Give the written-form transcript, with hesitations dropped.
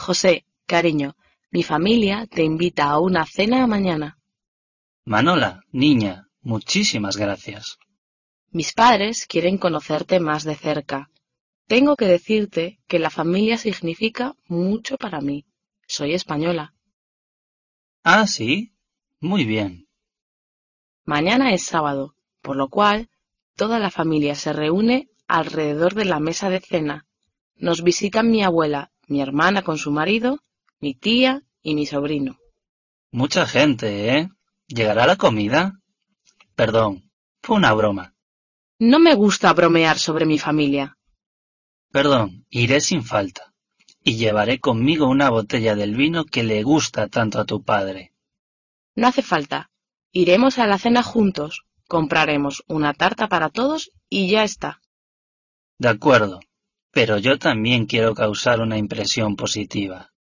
José, cariño, mi familia te invita a una cena mañana. Manola, niña, muchísimas gracias. Mis padres quieren conocerte más de cerca. Tengo que decirte que la familia significa mucho para mí. Soy española. Ah, sí. Muy bien. Mañana es sábado, por lo cual toda la familia se reúne alrededor de la mesa de cena. Nos visitan mi abuela, mi hermana con su marido, mi tía y mi sobrino. Mucha gente, ¿eh? ¿Llegará la comida? Perdón, fue una broma. No me gusta bromear sobre mi familia. Perdón, iré sin falta. Y llevaré conmigo una botella del vino que le gusta tanto a tu padre. No hace falta. Iremos a la cena juntos, compraremos una tarta para todos y ya está. De acuerdo, pero yo también quiero causar una impresión positiva.